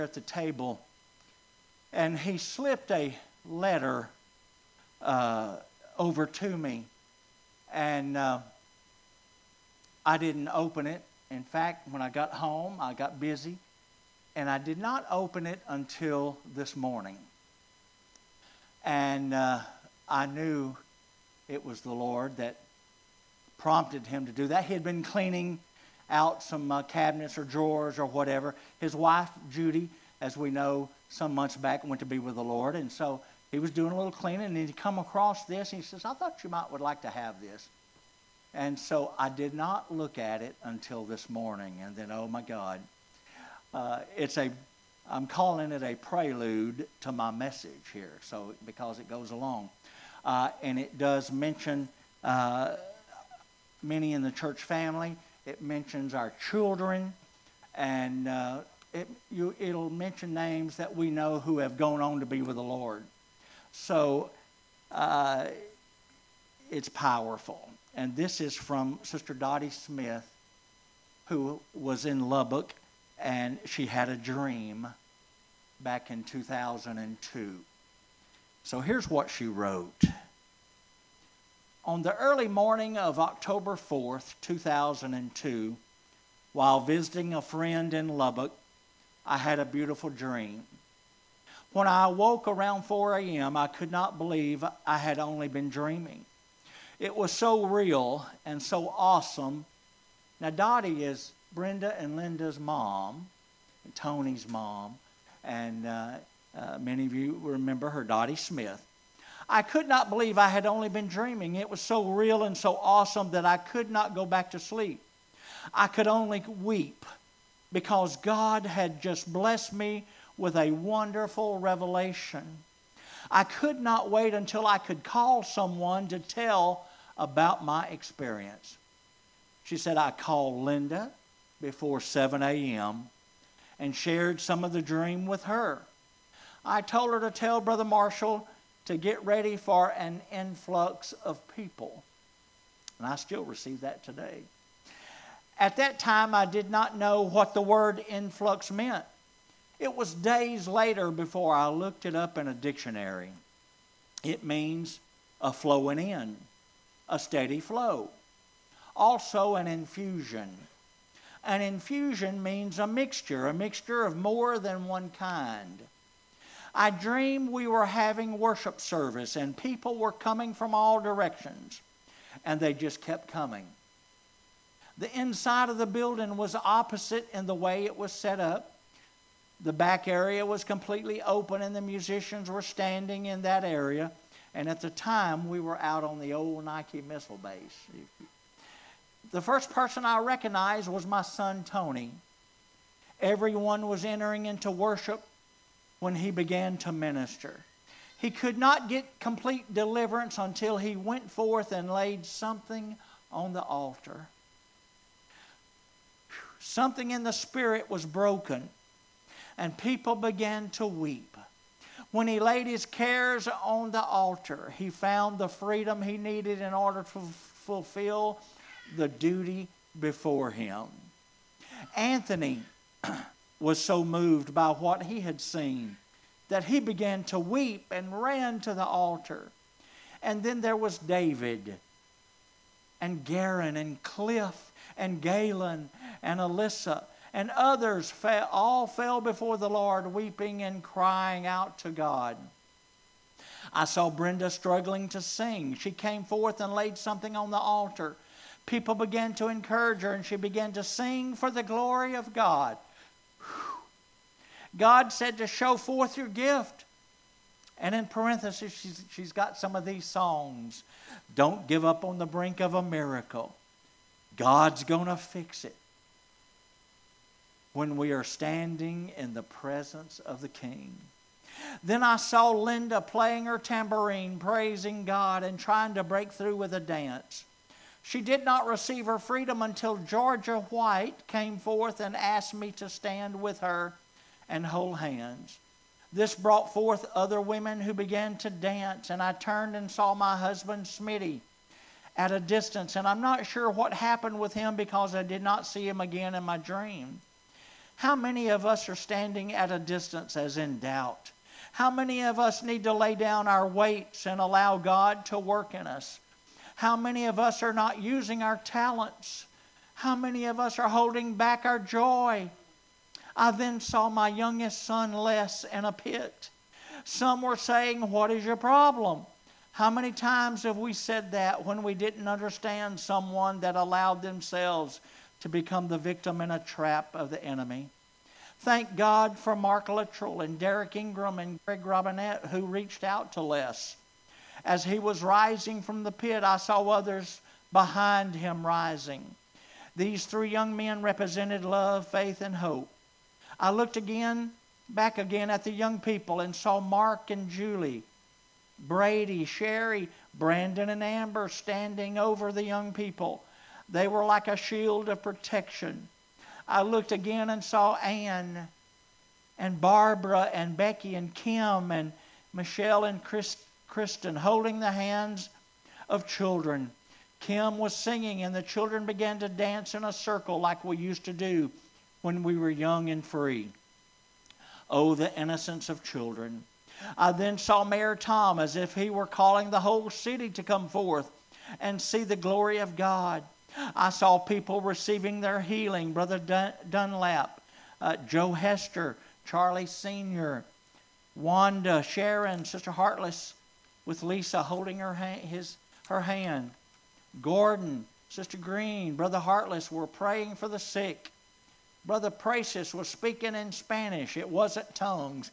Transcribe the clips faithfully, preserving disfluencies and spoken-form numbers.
at the table, and he slipped a letter uh, over to me, and uh, I didn't open it. In fact, when I got home, I got busy, and I did not open it until this morning. And uh, I knew it was the Lord that prompted him to do that. He had been cleaning out some uh, cabinets or drawers or whatever. His wife, Judy, as we know, some months back went to be with the Lord. And so he was doing a little cleaning, and he'd come across this. And he says, I thought you might would like to have this. And so I did not look at it until this morning. And then, oh my God, uh, it's a, I'm calling it a prelude to my message here. So because it goes along. Uh, and it does mention uh, many in the church family. It mentions our children, and uh, it, you, it'll mention names that we know who have gone on to be with the Lord. So uh, it's powerful. And this is from Sister Dottie Smith, who was in Lubbock, and she had a dream back in two thousand two. So here's what she wrote. On the early morning of October fourth, two thousand two, while visiting a friend in Lubbock, I had a beautiful dream. When I awoke around four a.m., I could not believe I had only been dreaming. It was so real and so awesome. Now, Dottie is Brenda and Linda's mom, and Tony's mom, and uh, uh, many of you remember her, Dottie Smith. I could not believe I had only been dreaming. It was so real and so awesome that I could not go back to sleep. I could only weep because God had just blessed me with a wonderful revelation. I could not wait until I could call someone to tell about my experience. She said, I called Linda before seven a.m. and shared some of the dream with her. I told her to tell Brother Marshall to get ready for an influx of people. And I still receive that today. At that time, I did not know what the word influx meant. It was days later before I looked it up in a dictionary. It means a flowing in, a steady flow. Also an infusion. An infusion means a mixture, a mixture of more than one kind. I dreamed we were having worship service and people were coming from all directions, and they just kept coming. The inside of the building was opposite in the way it was set up. The back area was completely open and the musicians were standing in that area. And at the time, we were out on the old Nike missile base. The first person I recognized was my son, Tony. Everyone was entering into worship when he began to minister. He could not get complete deliverance until he went forth and laid something on the altar. Something in the spirit was broken, and people began to weep. When he laid his cares on the altar, he found the freedom he needed in order to fulfill the duty before him. Anthony was so moved by what he had seen that he began to weep and ran to the altar. And then there was David and Garen and Cliff and Galen and Alyssa and others fell, all fell before the Lord, weeping and crying out to God. I saw Brenda struggling to sing. She came forth and laid something on the altar. People began to encourage her, and she began to sing for the glory of God. God said to show forth your gift. And in parentheses, she's, she's got some of these songs. Don't give up on the brink of a miracle. God's going to fix it. When we are standing in the presence of the King. Then I saw Linda playing her tambourine, praising God and trying to break through with a dance. She did not receive her freedom until Georgia White came forth and asked me to stand with her and hold hands. This brought forth other women who began to dance, and I turned and saw my husband Smitty at a distance, and I'm not sure what happened with him because I did not see him again in my dream. How many of us are standing at a distance as in doubt? How many of us need to lay down our weights and allow God to work in us? How many of us are not using our talents? How many of us are holding back our joy? I then saw my youngest son Les in a pit. Some were saying, "What is your problem?" How many times have we said that when we didn't understand someone that allowed themselves to become the victim in a trap of the enemy? Thank God for Mark Luttrell and Derek Ingram and Greg Robinette who reached out to Les. As he was rising from the pit, I saw others behind him rising. These three young men represented love, faith, and hope. I looked again, back again at the young people and saw Mark and Julie, Brady, Sherry, Brandon, and Amber standing over the young people. They were like a shield of protection. I looked again and saw Ann and Barbara and Becky and Kim and Michelle and Chris, Kristen holding the hands of children. Kim was singing and the children began to dance in a circle like we used to do when we were young and free. Oh, the innocence of children. I then saw Mayor Tom as if he were calling the whole city to come forth and see the glory of God. I saw people receiving their healing. Brother Dun- Dunlap, uh, Joe Hester, Charlie Senior, Wanda, Sharon, Sister Heartless with Lisa holding her, ha- his, her hand. Gordon, Sister Green, Brother Heartless were praying for the sick. Brother Precious was speaking in Spanish. It wasn't tongues.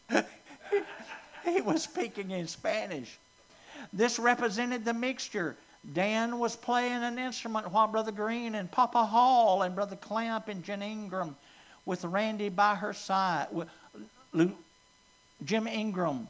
He was speaking in Spanish. This represented the mixture. Dan was playing an instrument while Brother Green and Papa Hall and Brother Clamp and Jen Ingram with Randy by her side. Jim Ingram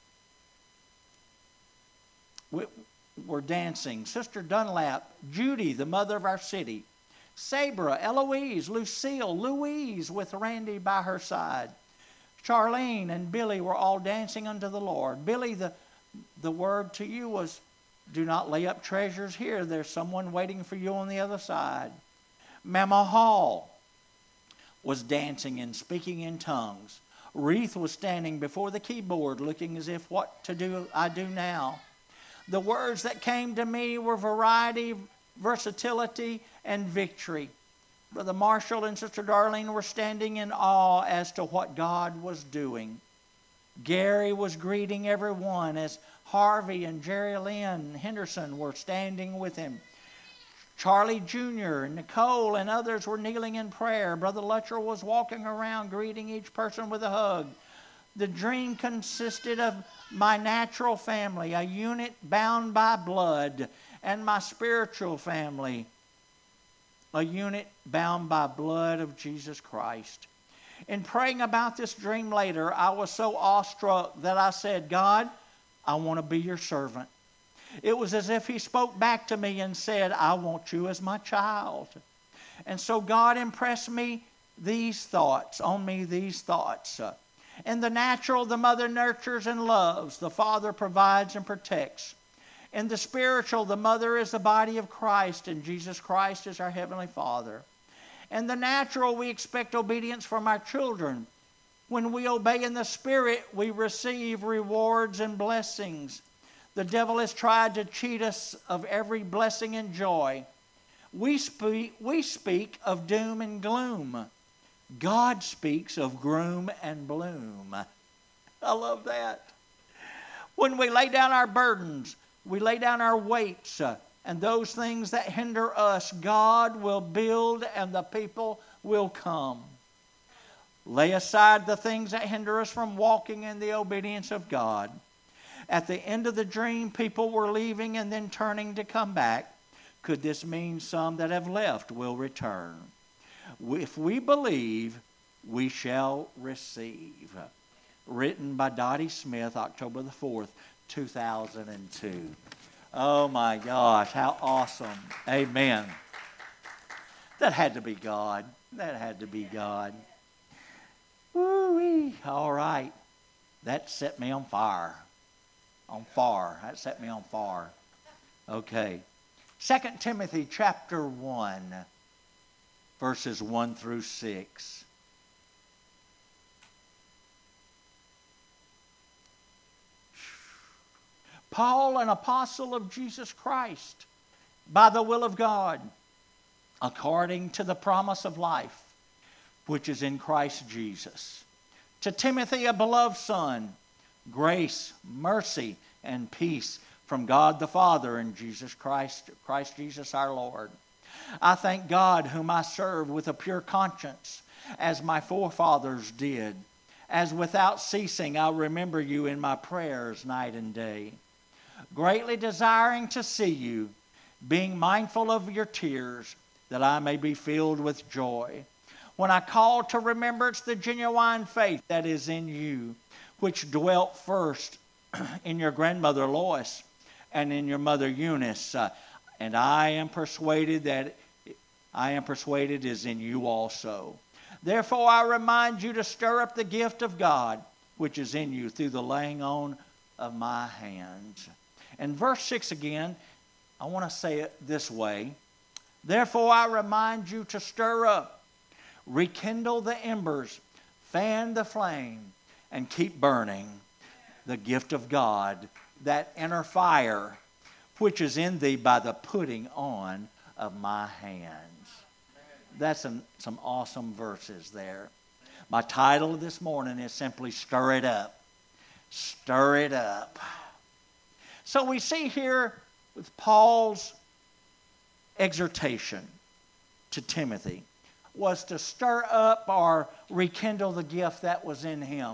were dancing. Sister Dunlap, Judy, the mother of our city. Sabra, Eloise, Lucille, Louise with Randy by her side. Charlene and Billy were all dancing unto the Lord. Billy, the, the word to you was, do not lay up treasures here. There's someone waiting for you on the other side. Mama Hall was dancing and speaking in tongues. Wreath was standing before the keyboard looking as if what to do I do now. The words that came to me were variety, versatility, and victory. Brother Marshall and Sister Darlene were standing in awe as to what God was doing. Gary was greeting everyone as Harvey and Jerry Lynn Henderson were standing with him. Charlie Junior and Nicole and others were kneeling in prayer. Brother Luttrell was walking around greeting each person with a hug. The dream consisted of my natural family, a unit bound by blood, and my spiritual family, a unit bound by blood of Jesus Christ. In praying about this dream later, I was so awestruck that I said, God, I want to be your servant. It was as if he spoke back to me and said, I want you as my child. And so God impressed me these thoughts, on me these thoughts. In the natural, the mother nurtures and loves. The father provides and protects. In the spiritual, the mother is the body of Christ, and Jesus Christ is our Heavenly Father. In the natural, we expect obedience from our children. When we obey in the Spirit, we receive rewards and blessings. The devil has tried to cheat us of every blessing and joy. We speak, we speak of doom and gloom. God speaks of gloom and bloom. I love that. When we lay down our burdens, we lay down our weights, uh, and those things that hinder us, God will build and the people will come. Lay aside the things that hinder us from walking in the obedience of God. At the end of the dream, people were leaving and then turning to come back. Could this mean some that have left will return? If we believe, we shall receive. Written by Dottie Smith, October the fourth, two thousand two. Oh my gosh, how awesome. Amen. That had to be God. That had to be God. Woo-wee. All right. That set me on fire. On fire. That set me on fire. Okay. Second Timothy chapter one, verses one through six. Paul, an apostle of Jesus Christ, by the will of God, according to the promise of life, which is in Christ Jesus. To Timothy, a beloved son, grace, mercy, and peace from God the Father and Jesus Christ, Christ Jesus our Lord. I thank God, whom I serve with a pure conscience, as my forefathers did, as without ceasing I remember you in my prayers night and day, greatly desiring to see you, being mindful of your tears, that I may be filled with joy, when I call to remembrance the genuine faith that is in you, which dwelt first in your grandmother Lois and in your mother Eunice, uh, and I am persuaded that I am persuaded is in you also. Therefore I remind you to stir up the gift of God which is in you through the laying on of my hands. And verse six again, I want to say it this way. Therefore I remind you to stir up, rekindle the embers, fan the flame, and keep burning the gift of God, that inner fire which is in thee by the putting on of my hands. That's some, some awesome verses there. My title this morning is simply Stir It Up. Stir it up. So we see here with Paul's exhortation to Timothy was to stir up or rekindle the gift that was in him.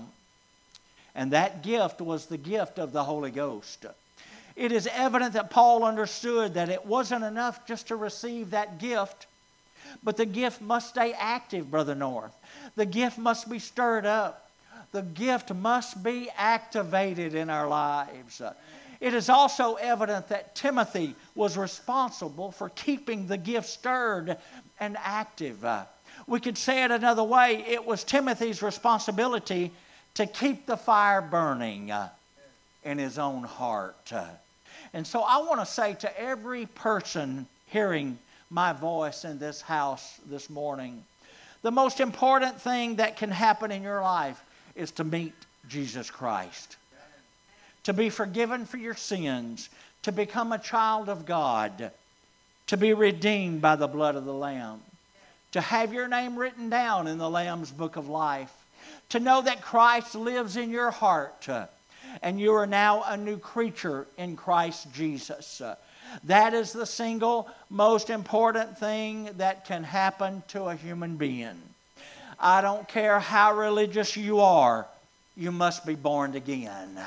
And that gift was the gift of the Holy Ghost. It is evident that Paul understood that it wasn't enough just to receive that gift, but the gift must stay active, Brother North. The gift must be stirred up. The gift must be activated in our lives. It is also evident that Timothy was responsible for keeping the gift stirred and active. We could say it another way. It was Timothy's responsibility to keep the fire burning in his own heart. And so I want to say to every person hearing my voice in this house this morning, the most important thing that can happen in your life is to meet Jesus Christ. To be forgiven for your sins, to become a child of God, to be redeemed by the blood of the Lamb, to have your name written down in the Lamb's book of life, to know that Christ lives in your heart, uh, and you are now a new creature in Christ Jesus. Uh, that is the single most important thing that can happen to a human being. I don't care how religious you are, you must be born again.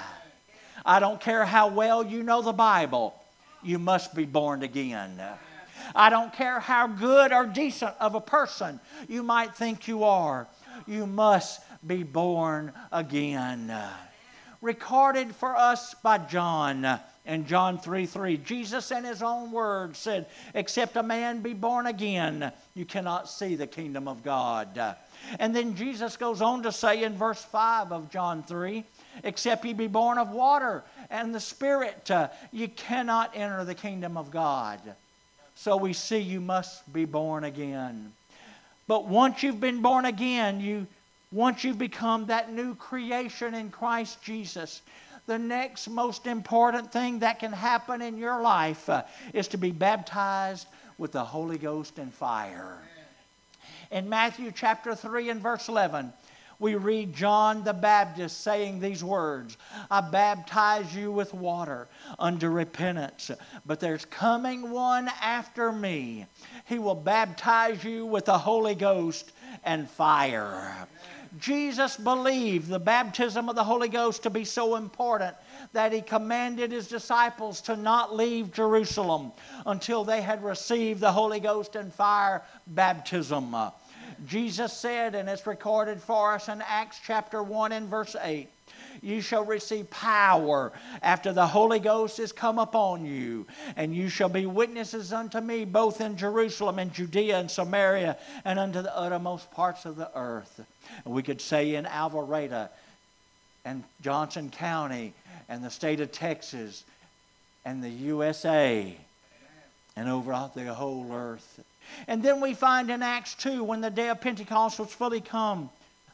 I don't care how well you know the Bible, you must be born again. I don't care how good or decent of a person you might think you are, you must be born again. Recorded for us by John in John three three, Jesus in his own words said, except a man be born again, you cannot see the kingdom of God. And then Jesus goes on to say in verse five of John three, except ye be born of water and the Spirit, uh, you cannot enter the kingdom of God. So we see you must be born again. But once you've been born again, you once you've become that new creation in Christ Jesus, the next most important thing that can happen in your life uh, is to be baptized with the Holy Ghost and fire. In Matthew chapter three and verse eleven, we read John the Baptist saying these words, I baptize you with water unto repentance, but there's coming one after me. He will baptize you with the Holy Ghost and fire. Jesus believed the baptism of the Holy Ghost to be so important that he commanded his disciples to not leave Jerusalem until they had received the Holy Ghost and fire baptism. Jesus said, and it's recorded for us in Acts chapter one and verse eight, you shall receive power after the Holy Ghost is come upon you, and you shall be witnesses unto me both in Jerusalem and Judea and Samaria and unto the uttermost parts of the earth. And we could say in Alvarado and Johnson County and the state of Texas and the U S A and over the whole earth. And then we find in Acts two, when the day of Pentecost was fully come,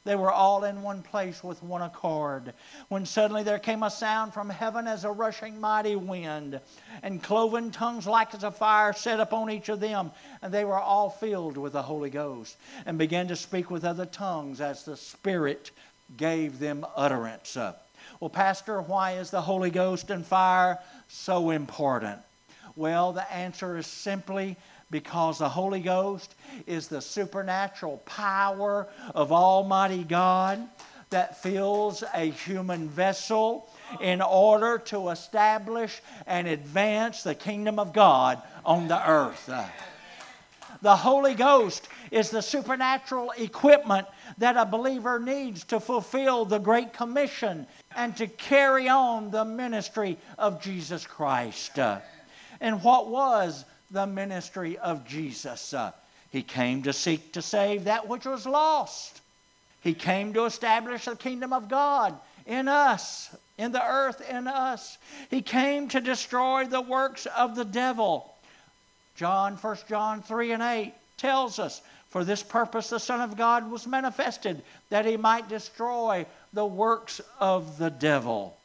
They were all in one place with one accord. When suddenly there came a sound from heaven as a rushing mighty wind, and cloven tongues like as a fire set upon each of them. And they were all filled with the Holy Ghost, and began to speak with other tongues as the Spirit gave them utterance. Well, Pastor, why is the Holy Ghost and fire so important? Well, the answer is simply because the Holy Ghost is the supernatural power of Almighty God that fills a human vessel in order to establish and advance the kingdom of God on the earth. The Holy Ghost is the supernatural equipment that a believer needs to fulfill the Great Commission and to carry on the ministry of Jesus Christ. And what was the ministry of Jesus? Uh, he came to seek to save that which was lost. He came to establish the kingdom of God in us, in the earth in us. He came to destroy the works of the devil. John, First John three and eight tells us, for this purpose the Son of God was manifested, that He might destroy the works of the devil.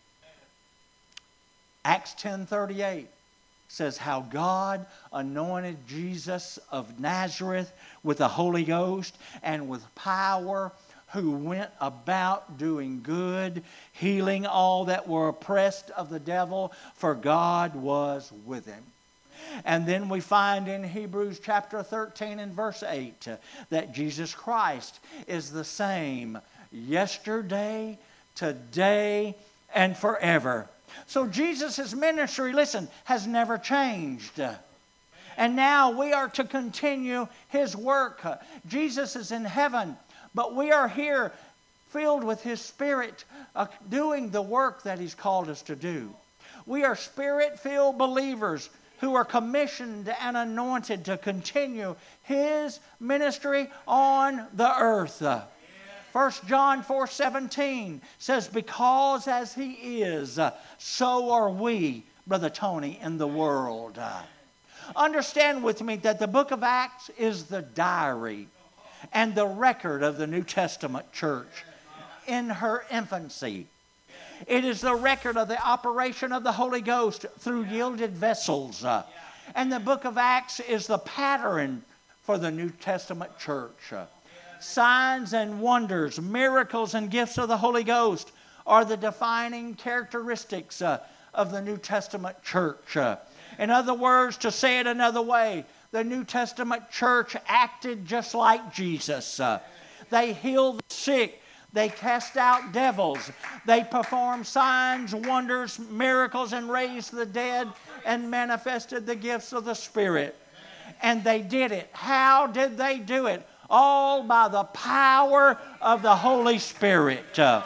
Acts ten thirty-eight says how God anointed Jesus of Nazareth with the Holy Ghost and with power, who went about doing good, healing all that were oppressed of the devil, for God was with Him. And then we find in Hebrews chapter thirteen and verse eight that Jesus Christ is the same yesterday, today, and forever. So Jesus' ministry, listen, has never changed. And now we are to continue His work. Jesus is in heaven, but we are here filled with His Spirit, uh, doing the work that He's called us to do. We are Spirit-filled believers who are commissioned and anointed to continue His ministry on the earth. First John four seventeen says, because as He is, so are we, Brother Tony, in the world. Understand with me that the book of Acts is the diary and the record of the New Testament church in her infancy. It is the record of the operation of the Holy Ghost through yielded vessels. And the book of Acts is the pattern for the New Testament church. Signs and wonders, miracles and gifts of the Holy Ghost are the defining characteristics uh, of the New Testament church. Uh, in other words, to say it another way, the New Testament church acted just like Jesus. Uh, they healed the sick. They cast out devils. They performed signs, wonders, miracles, and raised the dead and manifested the gifts of the Spirit. And they did it. How did they do it? All by the power of the Holy Spirit. Uh,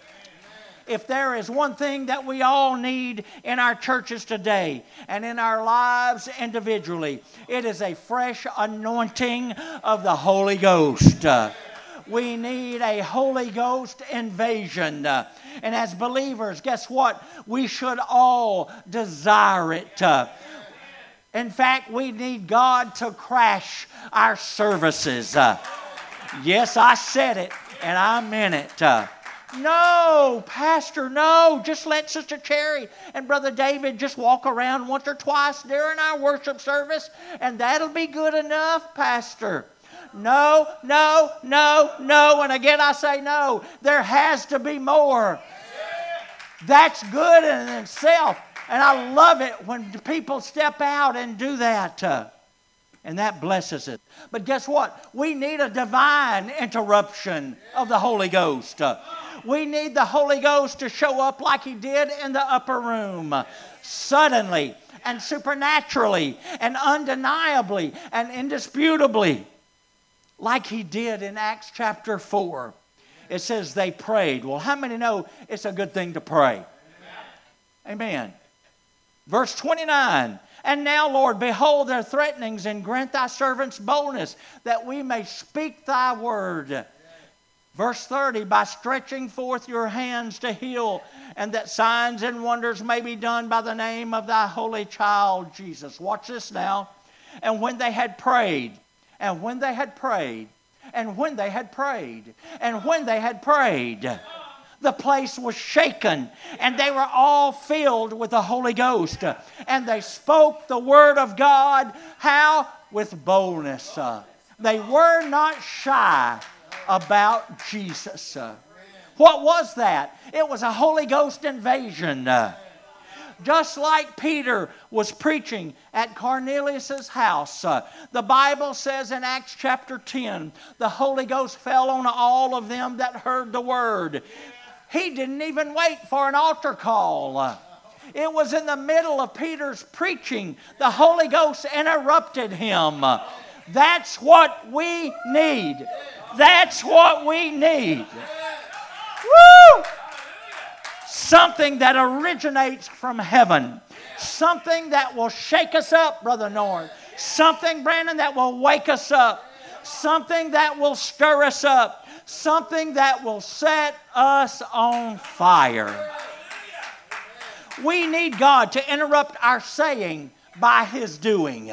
if there is one thing that we all need in our churches today and in our lives individually, it is a fresh anointing of the Holy Ghost. Uh, we need a Holy Ghost invasion. Uh, and as believers, guess what? We should all desire it. Uh, In fact, we need God to crash our services. Uh, yes, I said it, and I meant it. Uh, no, Pastor, no. Just let Sister Cherry and Brother David just walk around once or twice during our worship service, and that'll be good enough, Pastor. No, no, no, no. And again, I say no. There has to be more. That's good in itself. And I love it when people step out and do that. Uh, and that blesses it. But guess what? We need a divine interruption of the Holy Ghost. Uh, we need the Holy Ghost to show up like He did in the upper room. Uh, suddenly and supernaturally and undeniably and indisputably. Like He did in Acts chapter four. It says they prayed. Well, how many know it's a good thing to pray? Amen. Verse twenty-nine, and now, Lord, behold their threatenings, and grant Thy servants boldness, that we may speak Thy word. Verse thirty, by stretching forth Your hands to heal, and that signs and wonders may be done by the name of Thy holy child, Jesus. Watch this now. And when they had prayed, and when they had prayed, And when they had prayed, and when they had prayed, the place was shaken, and they were all filled with the Holy Ghost. And they spoke the word of God, how? With boldness. They were not shy about Jesus. What was that? It was a Holy Ghost invasion. Just like Peter was preaching at Cornelius' house. Uh, the Bible says in Acts chapter ten, the Holy Ghost fell on all of them that heard the word. He didn't even wait for an altar call. Uh, it was in the middle of Peter's preaching. The Holy Ghost interrupted him. Uh, that's what we need. That's what we need. Woo! Something that originates from heaven. Something that will shake us up, Brother North. Something, Brandon, that will wake us up. Something that will stir us up. Something that will set us on fire. We need God to interrupt our saying by His doing.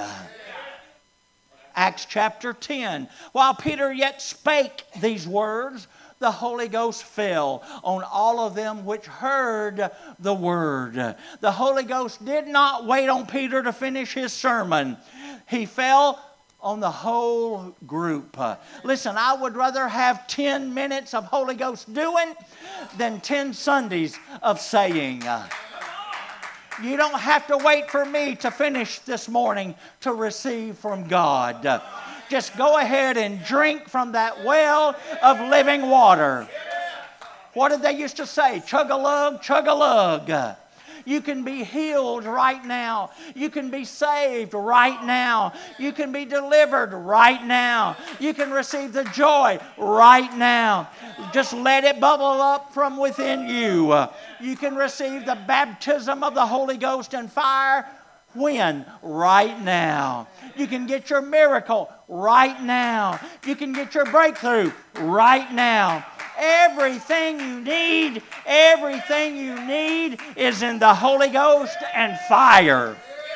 Acts chapter ten. While Peter yet spake these words, the Holy Ghost fell on all of them which heard the word. The Holy Ghost did not wait on Peter to finish his sermon. He fell on the whole group. Listen, I would rather have ten minutes of Holy Ghost doing than ten Sundays of saying. You don't have to wait for me to finish this morning to receive from God. Just go ahead and drink from that well of living water. What did they used to say? Chug-a-lug, chug-a-lug. You can be healed right now. You can be saved right now. You can be delivered right now. You can receive the joy right now. Just let it bubble up from within you. You can receive the baptism of the Holy Ghost and fire. When? Right now. You can get your miracle right now. You can get your breakthrough right now. Everything you need, everything you need is in the Holy Ghost and fire.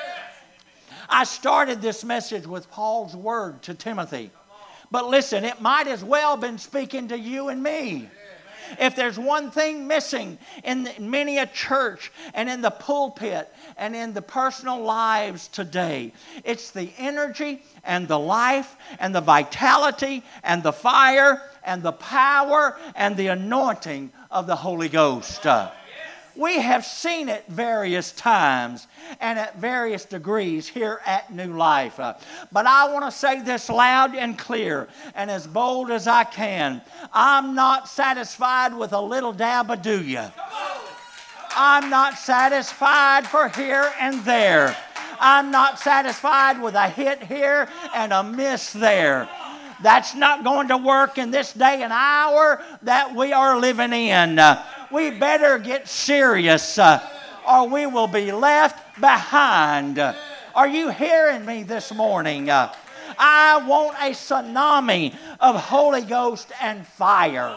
I started this message with Paul's word to Timothy. But listen, it might as well have been speaking to you and me. If there's one thing missing in many a church and in the pulpit and in the personal lives today, it's the energy and the life and the vitality and the fire and the power and the anointing of the Holy Ghost. Uh, we have seen it various times and at various degrees here at New Life. Uh, but I want to say this loud and clear and as bold as I can. I'm not satisfied with a little dab of do ya. I'm not satisfied for here and there. I'm not satisfied with a hit here and a miss there. That's not going to work in this day and hour that we are living in. Uh, we better get serious uh, or we will be left behind. Uh, are you hearing me this morning? Uh, I want a tsunami of Holy Ghost and fire.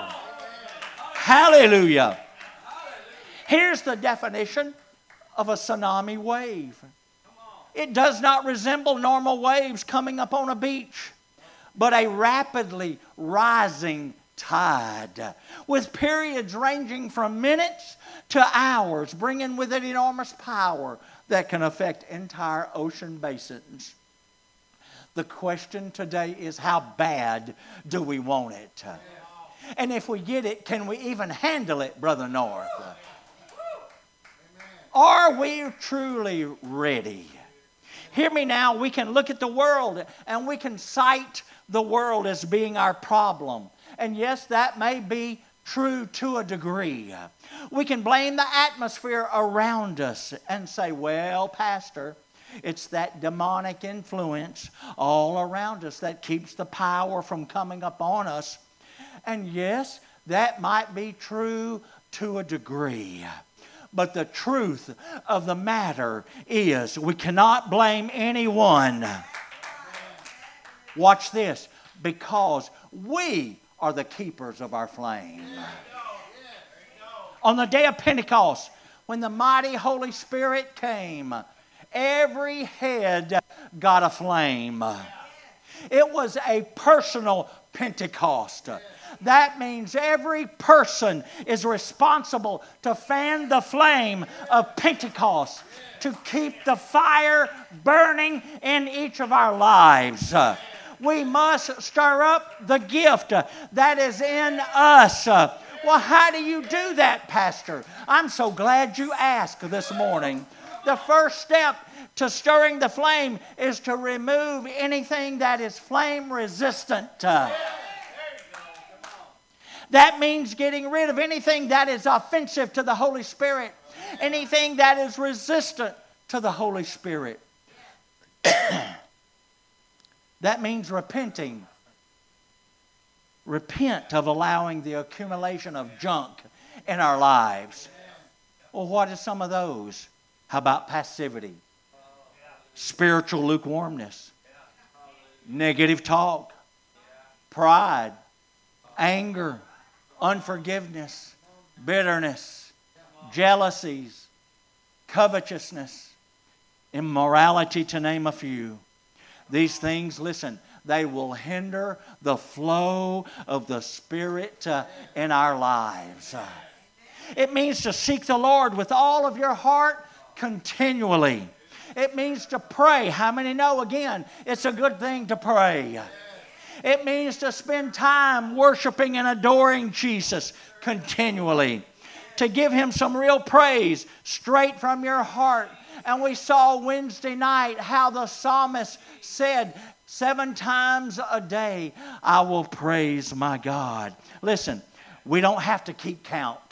Hallelujah. Here's the definition of a tsunami wave. It does not resemble normal waves coming up on a beach, but a rapidly rising tide with periods ranging from minutes to hours, bringing with it enormous power that can affect entire ocean basins. The question today is, how bad do we want it? And if we get it, can we even handle it, Brother North? Are we truly ready? Hear me now, we can look at the world and we can cite the world as being our problem. And yes, that may be true to a degree. We can blame the atmosphere around us and say, well, Pastor, it's that demonic influence all around us that keeps the power from coming upon us. And yes, that might be true to a degree. But the truth of the matter is we cannot blame anyone. Watch this. Because we are the keepers of our flame. On the day of Pentecost, when the mighty Holy Spirit came, every head got a flame. It was a personal Pentecost. That means every person is responsible to fan the flame of Pentecost, to keep the fire burning in each of our lives. We must stir up the gift that is in us. Well, how do you do that, Pastor? I'm so glad you asked this morning. The first step to stirring the flame is to remove anything that is flame resistant. That means getting rid of anything that is offensive to the Holy Spirit, anything that is resistant to the Holy Spirit. That means repenting. Repent of allowing the accumulation of junk in our lives. Well, what are some of those? How about passivity? Spiritual lukewarmness. Negative talk. Pride. Anger. Unforgiveness, bitterness, jealousies, covetousness, immorality, to name a few. These things, listen, they will hinder the flow of the Spirit uh, in our lives. Uh, it means to seek the Lord with all of your heart continually. It means to pray. How many know, again, it's a good thing to pray? It means to spend time worshiping and adoring Jesus continually. To give Him some real praise straight from your heart. And we saw Wednesday night how the psalmist said, seven times a day I will praise my God. Listen, we don't have to keep count.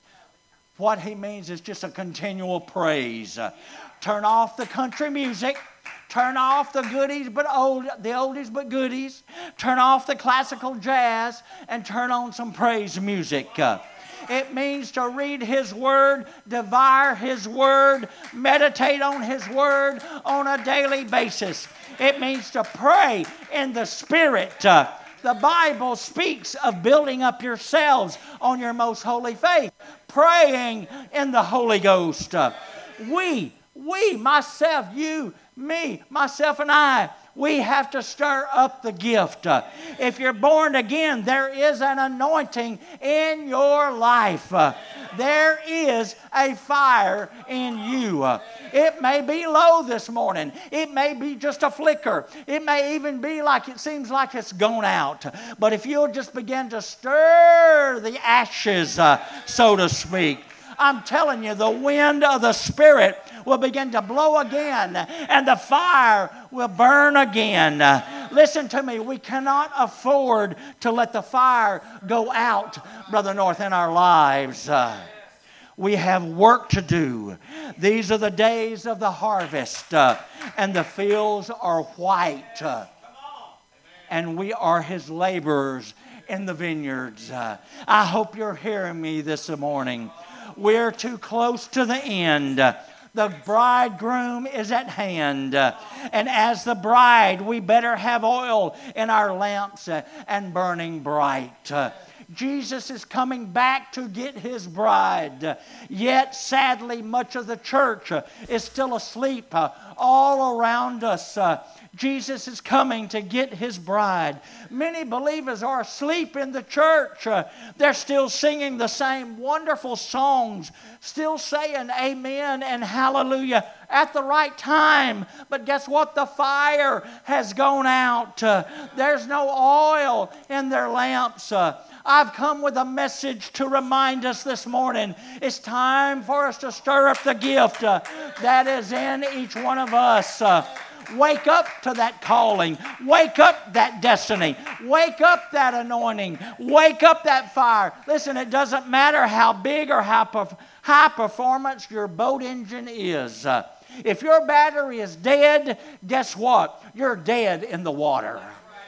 What he means is just a continual praise. Turn off the country music. Turn off the goodies but old, the oldies but goodies. Turn off the classical jazz and turn on some praise music. Uh, it means to read His Word, devour His Word, meditate on His Word on a daily basis. It means to pray in the Spirit. Uh, the Bible speaks of building up yourselves on your most holy faith, praying in the Holy Ghost. Uh, we, we, myself, you, me, myself, and I, we have to stir up the gift. Uh, if you're born again, there is an anointing in your life. Uh, there is a fire in you. Uh, it may be low this morning. It may be just a flicker. It may even be like it seems like it's gone out. But if you'll just begin to stir the ashes, uh, so to speak, I'm telling you, the wind of the Spirit will begin to blow again, and the fire will burn again. Uh, listen to me, we cannot afford to let the fire go out, Brother North, in our lives. Uh, we have work to do. These are the days of the harvest, uh, and the fields are white, uh, and we are His laborers in the vineyards. Uh, I hope you're hearing me this morning. We're too close to the end. The bridegroom is at hand. And as the bride, we better have oil in our lamps and burning bright. Jesus is coming back to get His bride. Yet, sadly, much of the church is still asleep all around us. Jesus is coming to get His bride. Many believers are asleep in the church. Uh, they're still singing the same wonderful songs, still saying amen and hallelujah at the right time. But guess what? The fire has gone out. Uh, there's no oil in their lamps. Uh, I've come with a message to remind us this morning. It's time for us to stir up the gift uh, that is in each one of us. Uh, Wake up to that calling. Wake up that destiny. Wake up that anointing. Wake up that fire. Listen, it doesn't matter how big or how perf- high performance your boat engine is. Uh, if your battery is dead, guess what? You're dead in the water.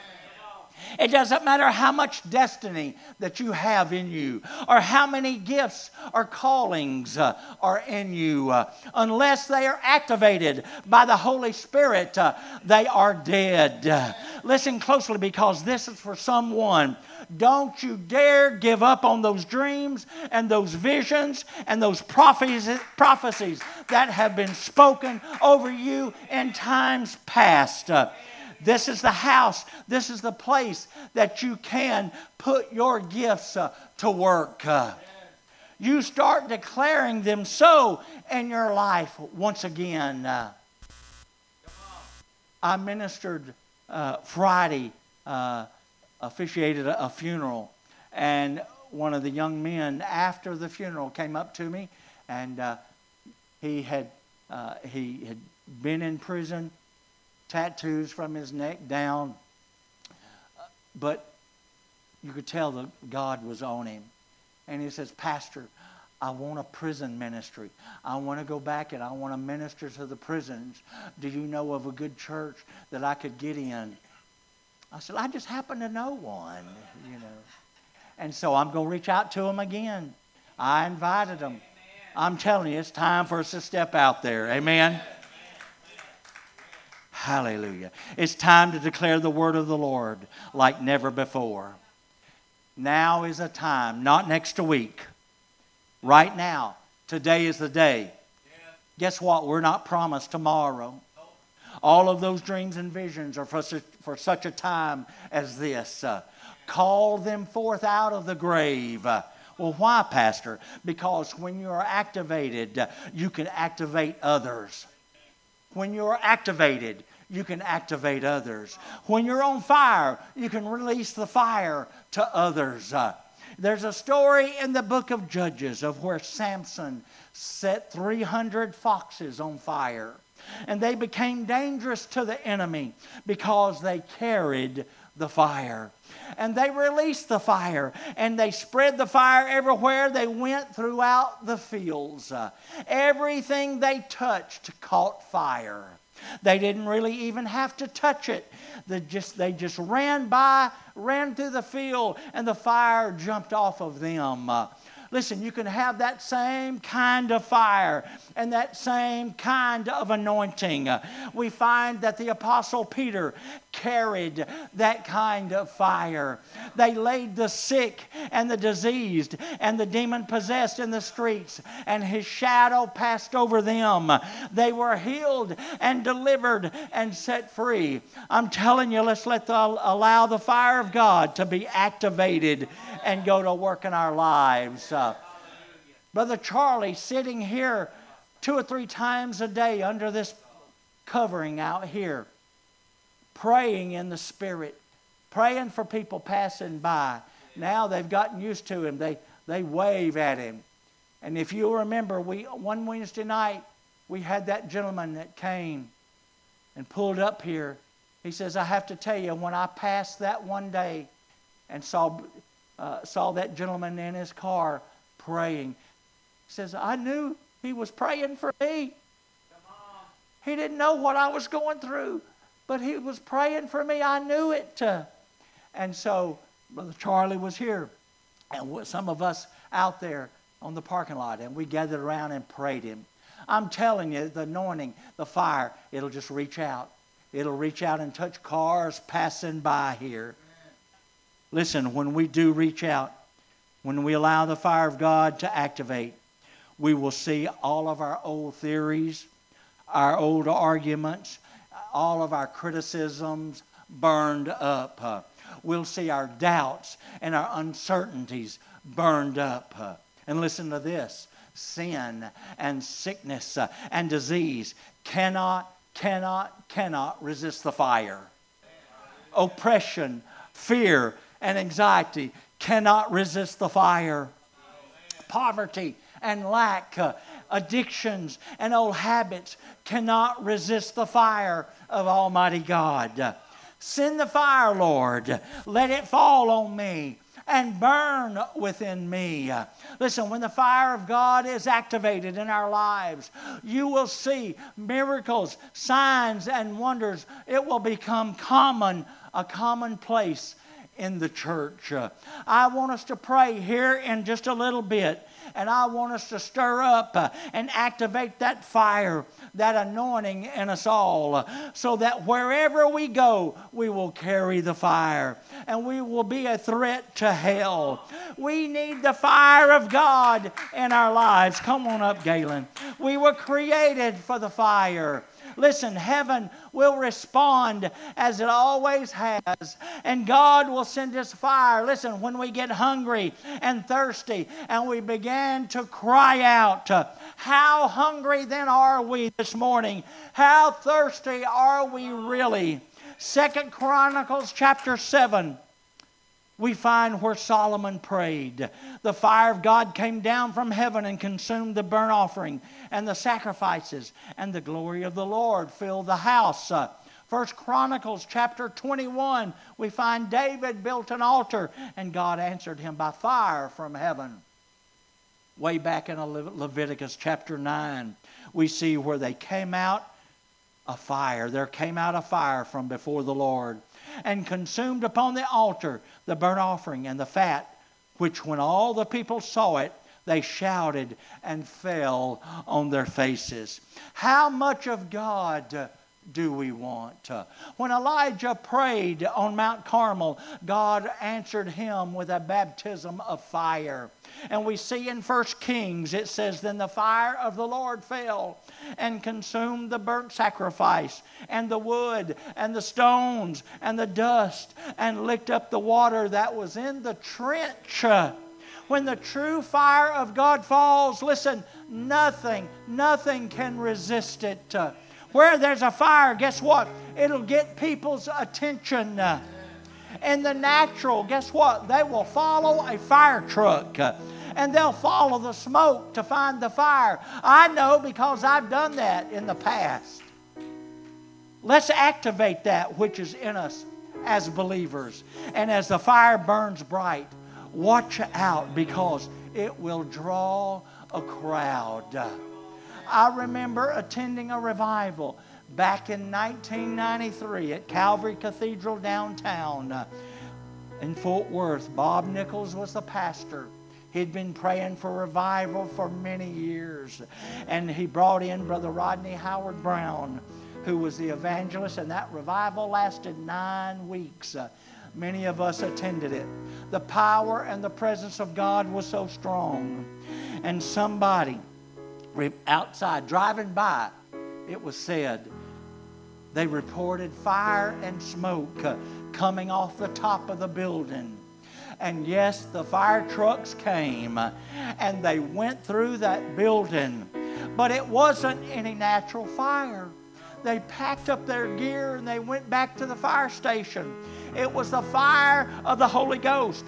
It doesn't matter how much destiny that you have in you or how many gifts or callings uh, are in you. Uh, unless they are activated by the Holy Spirit, uh, they are dead. Uh, listen closely, because this is for someone. Don't you dare give up on those dreams and those visions and those prophecies, prophecies that have been spoken over you in times past. Uh, This is the house. This is the place that you can put your gifts uh, to work. Uh, you start declaring them so in your life once again. Uh, I ministered uh, Friday, uh, officiated a, a funeral, and one of the young men after the funeral came up to me, and uh, he had uh, he had been in prison, tattoos from his neck down, but you could tell that God was on him. And he says, "Pastor, I want a prison ministry. I want to go back and I want to minister to the prisons. Do you know of a good church that I could get in?" I said, "I just happen to know one, you know." And so I'm going to reach out to him again. I invited him. I'm telling you, it's time for us to step out there. Amen? Hallelujah. It's time to declare the word of the Lord like never before. Now is a time, not next week. Right now. Today is the day. Guess what? We're not promised tomorrow. All of those dreams and visions are for such, for such a time as this. Uh, call them forth out of the grave. Uh, well, why, Pastor? Because when you are activated, uh, you can activate others. When you are activated, you can activate others. When you're on fire, you can release the fire to others. Uh, there's a story in the book of Judges of where Samson set three hundred foxes on fire. And they became dangerous to the enemy because they carried the fire. And they released the fire. And they spread the fire everywhere they went throughout the fields. Uh, everything they touched caught fire. They didn't really even have to touch it. They just, they just ran by, ran through the field, and the fire jumped off of them. Uh, Listen, you can have that same kind of fire and that same kind of anointing. Uh, we find that the Apostle Peter carried that kind of fire. They laid the sick and the diseased and the demon-possessed in the streets, and his shadow passed over them. They were healed and delivered and set free. I'm telling you, let's let the, allow the fire of God to be activated and go to work in our lives. Uh, Brother Charlie sitting here two or three times a day under this covering out here, praying in the Spirit, praying for people passing by. Now they've gotten used to him. They they wave at him. And if you remember, we one Wednesday night, we had that gentleman that came and pulled up here. He says, "I have to tell you, when I passed that one day and saw... Uh, saw that gentleman in his car praying." He says, "I knew he was praying for me. He didn't know what I was going through, but he was praying for me. I knew it." Uh, and so Brother Charlie was here, and some of us out there on the parking lot, and we gathered around and prayed him. I'm telling you, the anointing, the fire, it'll just reach out. It'll reach out and touch cars passing by here. Listen, when we do reach out, when we allow the fire of God to activate, we will see all of our old theories, our old arguments, all of our criticisms burned up. Uh, we'll see our doubts and our uncertainties burned up. Uh, and listen to this. Sin and sickness uh, and disease cannot, cannot, cannot resist the fire. Oppression, fear, and anxiety cannot resist the fire. Poverty and lack, uh, addictions and old habits cannot resist the fire of Almighty God. Uh, send the fire, Lord. Let it fall on me and burn within me. Uh, listen, when the fire of God is activated in our lives, you will see miracles, signs, and wonders. It will become common, a commonplace in the church. Uh, I want us to pray here in just a little bit, and I want us to stir up uh, and activate that fire, that anointing in us all, uh, so that wherever we go, we will carry the fire, and we will be a threat to hell. We need the fire of God in our lives. Come on up, Galen. We were created for the fire. listen, heaven will respond as it always has. And God will send His fire. Listen, when we get hungry and thirsty and we begin to cry out, how hungry then are we this morning? How thirsty are we really? Second Chronicles chapter seven. We find where Solomon prayed. The fire of God came down from heaven and consumed the burnt offering and the sacrifices, and the glory of the Lord filled the house. Uh, First Chronicles chapter twenty-one, we find David built an altar, and God answered him by fire from heaven. Way back in Le- Leviticus chapter nine, we see where they came out a fire. There came out a fire from before the Lord, and consumed upon the altar the burnt offering and the fat, which when all the people saw it, they shouted and fell on their faces. How much of God do we want? When Elijah prayed on Mount Carmel, God answered him with a baptism of fire. And we see in First Kings, it says, then the fire of the Lord fell and consumed the burnt sacrifice and the wood and the stones and the dust, and licked up the water that was in the trench. When the true fire of God falls, listen, nothing, nothing can resist it. Where there's a fire, guess what? It'll get people's attention. In the natural, guess what? They will follow a fire truck. And they'll follow the smoke to find the fire. I know because I've done that in the past. Let's activate that which is in us as believers. And as the fire burns bright, watch out, because it will draw a crowd. I remember attending a revival back in nineteen ninety-three at Calvary Cathedral downtown uh, in Fort Worth. Bob Nichols was the pastor. He'd been praying for revival for many years. And he brought in Brother Rodney Howard Brown, who was the evangelist, and that revival lasted nine weeks. Uh, many of us attended it. The power and the presence of God was so strong. And somebody outside driving by, it was said, they reported fire and smoke uh, coming off the top of the building. And yes, the fire trucks came uh, and they went through that building. But it wasn't any natural fire. They packed up their gear and they went back to the fire station. It was the fire of the Holy Ghost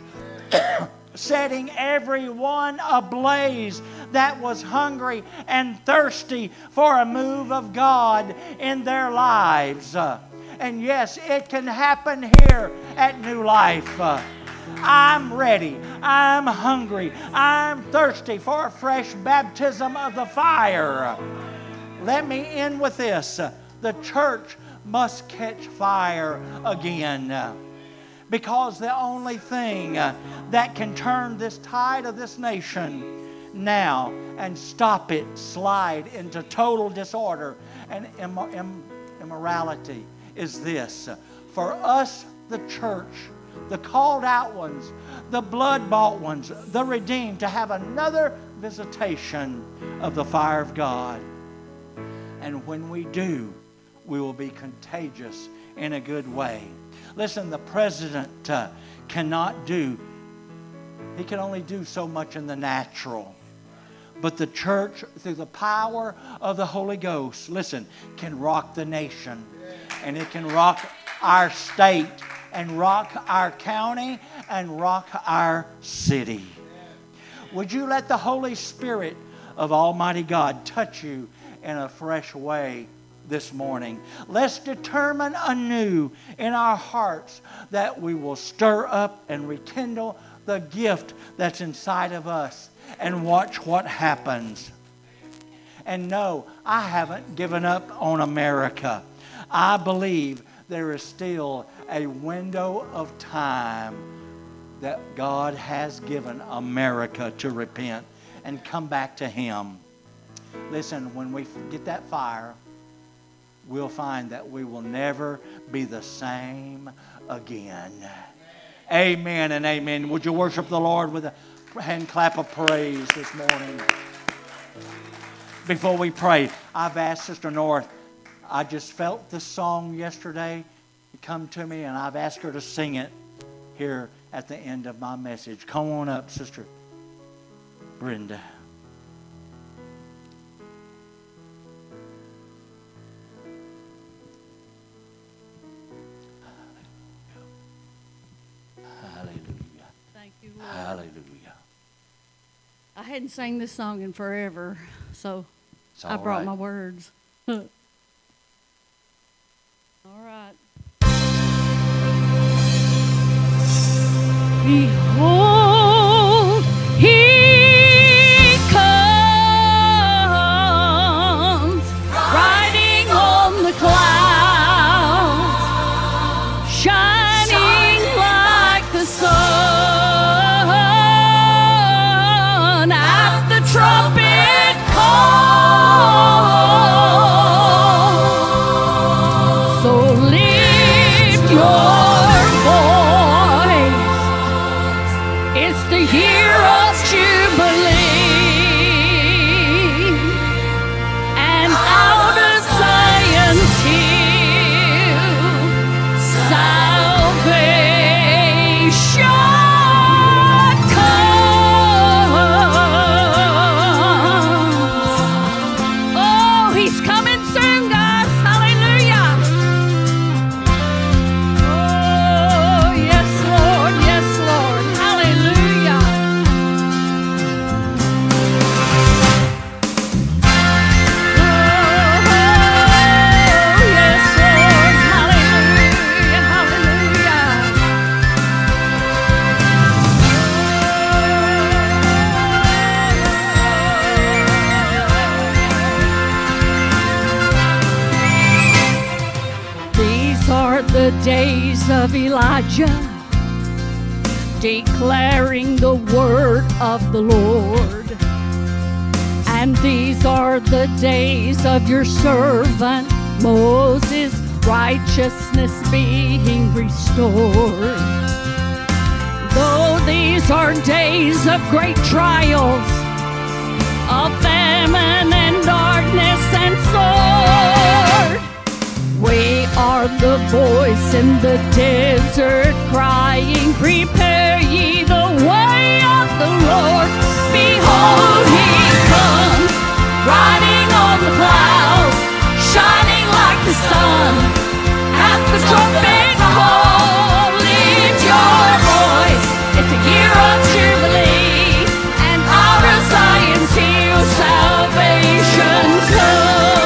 setting everyone ablaze that was hungry and thirsty for a move of God in their lives. Uh, and yes, it can happen here at New Life. Uh, I'm ready. I'm hungry. I'm thirsty for a fresh baptism of the fire. Let me end with this. The church must catch fire again. Because the only thing that can turn this tide of this nation now and stop it slide into total disorder and immor- im- immorality is this. For us, the church, the called out ones, the blood-bought ones, the redeemed, to have another visitation of the fire of God. And when we do, we will be contagious in a good way. Listen, the president uh, cannot do, he can only do so much in the natural. But the church, through the power of the Holy Ghost, listen, can rock the nation. And it can rock our state, and rock our county, and rock our city. Would you let the Holy Spirit of Almighty God touch you in a fresh way this morning? Let's determine anew in our hearts that we will stir up and rekindle the gift that's inside of us, and watch what happens. And no, I haven't given up on America. I believe there is still a window of time that God has given America to repent and come back to Him. Listen, when we get that fire, we'll find that we will never be the same again. Amen and amen. Would you worship the Lord with a hand clap of praise this morning? Before we pray, I've asked Sister North, I just felt this song yesterday. It come to me, and I've asked her to sing it here at the end of my message. Come on up, Sister Brenda. Hallelujah. I hadn't sang this song in forever, so I brought right. my words. All right. Behold, he comes, riding on the clouds, shining like the sun. Trumpet call, so lift your voice. It's the year of Jubilee, and out of Zion's hill, salvation. The days of Elijah, declaring the word of the Lord. And these are the days of your servant Moses, righteousness being restored. Though these are days of great trials, of famine and darkness and sword, we are the voice in the desert crying, prepare ye the way of the Lord. Behold, he comes, riding on the clouds, shining like the sun. At the trumpet call, lift your voice. It's a year of Jubilee, and out of Zion's hill salvation comes.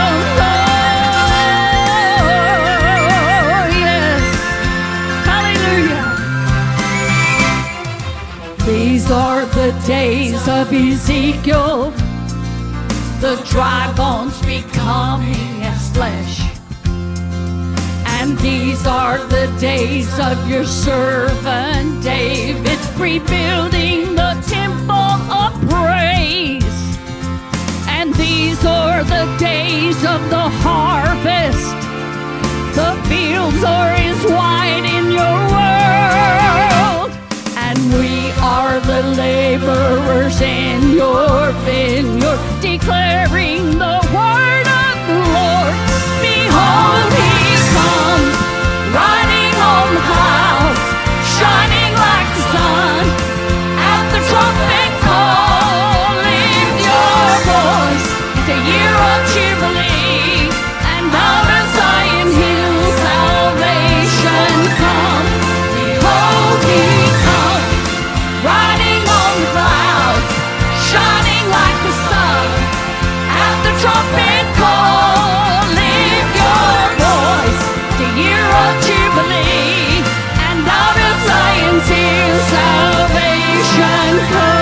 These are the days of Ezekiel, the dry bones becoming as flesh. And these are the days of your servant David, rebuilding the temple of praise. And these are the days of the harvest, the fields are as white in your world. And we are the laborers in your vineyard, declaring the word of the Lord. Behold, he comes, riding on the clouds, shining like the sun. At the trumpet call, lift your voice. It's a year of Jubilee, and out of Zion hill salvation comes. Behold, he comes, riding on the clouds, shining like the sun. At the trumpet call, lift your voice. The year of Jubilee, and out of Zion's hill salvation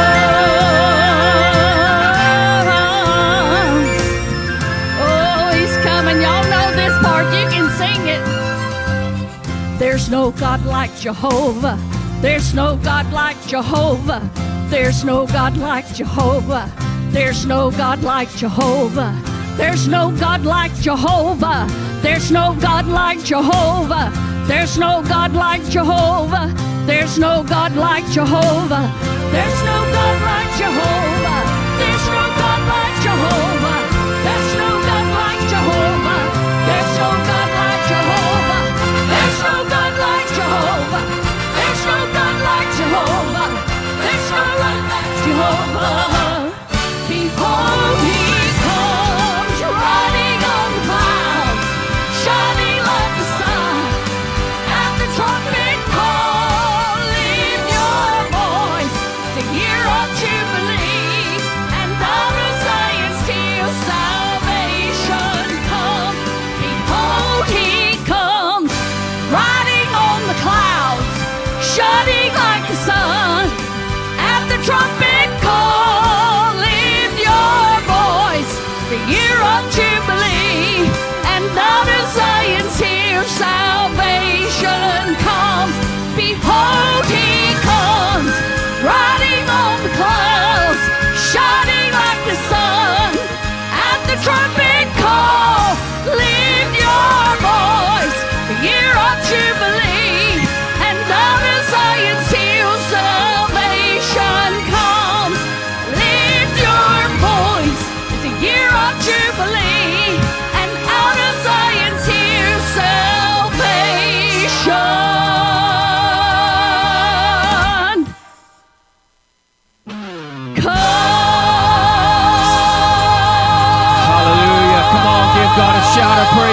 comes. Oh, he's coming. Y'all know this part. You can sing it. There's no God like Jehovah. There's no God like Jehovah. There's no God like Jehovah. There's no God like Jehovah. There's no God like Jehovah. There's no God like Jehovah. There's no God like Jehovah. There's no God like Jehovah. There's no God like Jehovah. There's no God like Jehovah. There's no God like Jehovah.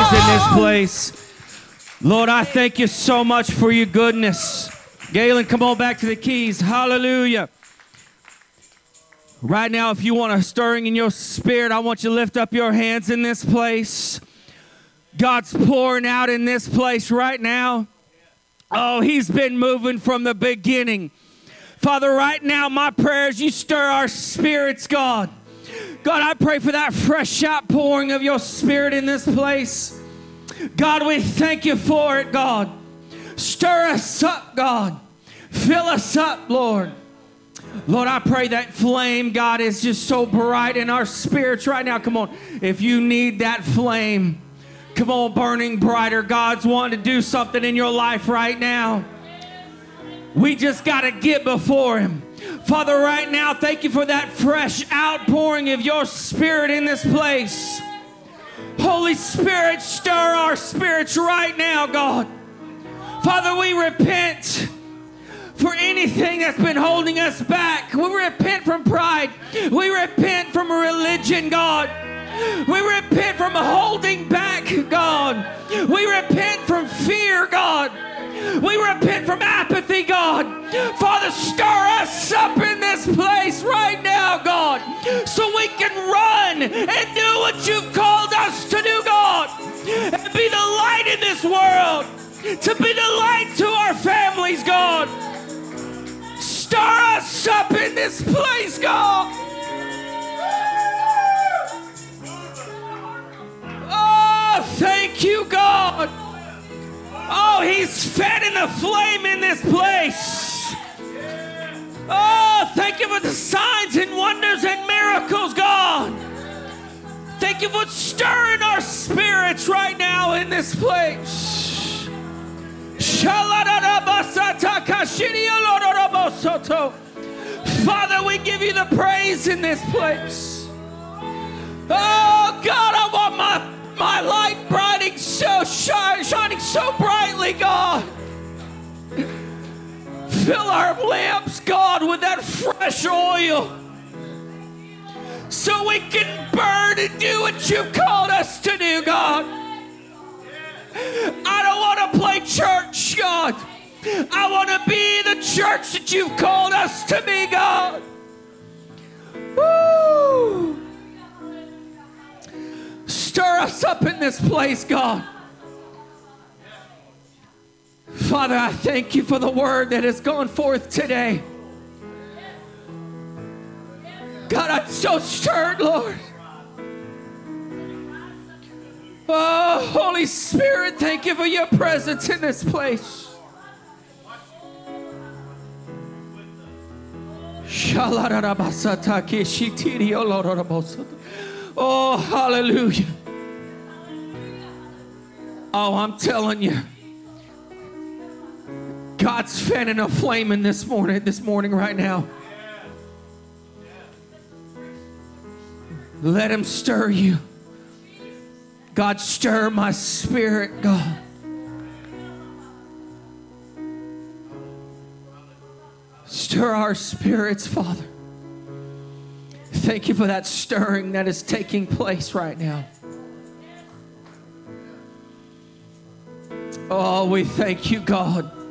praise in this place. Lord, I thank you so much for your goodness. Galen, come on back to the keys. Hallelujah. Right now, if you want a stirring in your spirit, I want you to lift up your hands in this place. God's pouring out in this place right now. Oh, he's been moving from the beginning. Father, right now, my prayer is you stir our spirits, God. God, I pray for that fresh outpouring of your spirit in this place. God, we thank you for it, God. Stir us up, God. Fill us up, Lord. Lord, I pray that flame, God, is just so bright in our spirits right now. Come on. If you need that flame, come on, burning brighter. God's wanting to do something in your life right now. We just got to get before him. Father, right now, thank you for that fresh outpouring of your spirit in this place. Holy Spirit, stir our spirits right now, God. Father, we repent for anything that's been holding us back. We repent from pride. We repent from religion, God. We repent from holding back, God. We repent from fear, God. We repent from apathy, God. Father, stir us up in this place right now, God, so we can run and do what you've called us to do, God, and be the light in this world, to be the light to our families, God. Stir us up in this place, God. Oh, thank you, God. Oh, he's fanning the flame in this place. Oh, thank you for the signs and wonders and miracles, God. Thank you for stirring our spirits right now in this place. Father, we give you the praise in this place. Oh, God, I want my My light brighting so shine, shining so brightly, God. Fill our lamps, God, with that fresh oil, so we can burn and do what you've called us to do, God. I don't want to play church, God. I want to be the church that you've called us to be, God. Woo! Stir us up in this place, God. Father, I thank you for the word that has gone forth today. God, I'm so stirred, Lord. Oh, Holy Spirit, thank you for your presence in this place. Oh, hallelujah. Oh, I'm telling you, God's fanning a flame in this morning, this morning right now. Let him stir you. God, stir my spirit, God. Stir our spirits, Father. Thank you for that stirring that is taking place right now. Oh, we thank you, God.